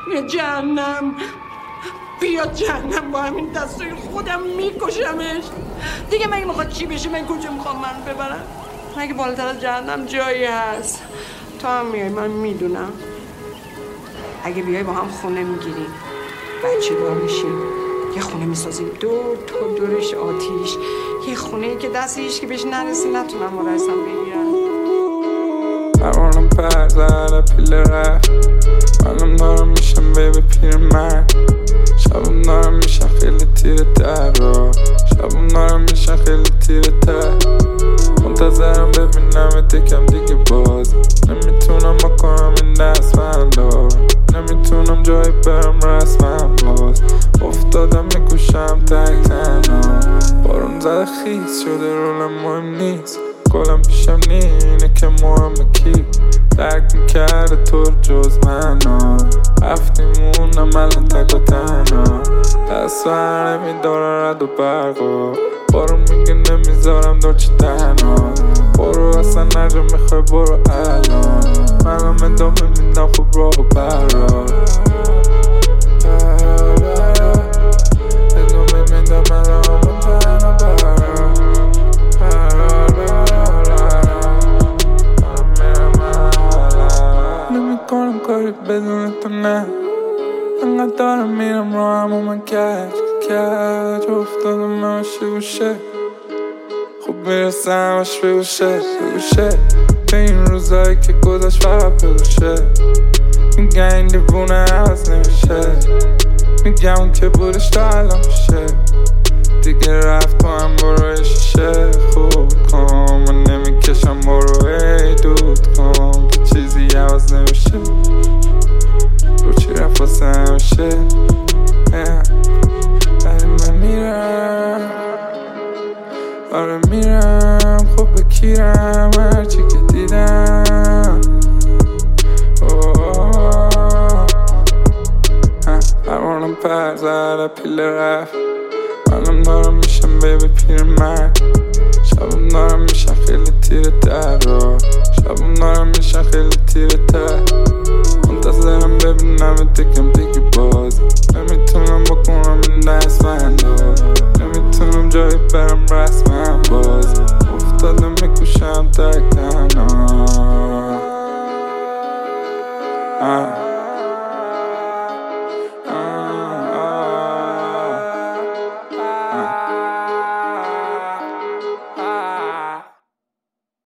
بیا جهنم، بیا جهنم، با همین دستای خودم میکشمش. دیگه مگه میخواد چی بشه؟ من کجا میخوام من ببرم؟ مگه بالاتر از جهنم جایی هست؟ تو هم میای، من میدونم. اگه بیای با هم خونه میگیریم، بچه دار میشیم، یه خونه میسازیم دور تا دورش آتیش، یه خونه که دست هیچ که بهش نرسی نتونم با رسم بگیرم. پروانم پر زده پیل رفت، منم دارم میشم بیبی پیر من. شبم دارم میشم خیلی تیره تر رو، شبم دارم میشم خیلی تیره تر. منتظرم ببینم یکم دیگه باز، نمیتونم بکنم این دست من دارم، نمیتونم جایی برم رسمم باز. افتادم میکوشم تک تنها، بارون زده خیس شده رولم مهم نیست. گلم پیشم نینه که مهمه کی درک میکرده تو جز منو. رفتیمونم الان تک و تنها، دست بر نمیداره رد و برقا. بارون میگه نمیذارم دارچه تنها، برو اصلا نجا میخوای برو الان. منم ادامه میدم خوب راه و برا، ادامه میدم الان تنها برا. نمیکنم کاری بدون تو نه، انقدر دارم میرم راهم و من کج افتادم نماشی گوشه. خوب میرسه همش بگوشه به این روزایی که گذاشت فقط بگوشه. میگه این دیوونه عوض نمیشه، میگم اون که بودش تا الان میشه. دیگه رفت تو هم برو شیشه خوب کن، من نمیکشم برو ای دود کن که چیزی عوض نمیشه. رو چی رفت واسه همیشه، ولی من میرم، آره میرم. خب بکیرم هرچی که دیدم. پروانم پر زده پیل رفت، منم دارم میشم بیبی پیر من. شبم دارم میشم خیلی تیره تر رو، شبم دارم میشم خیلی تیره تر.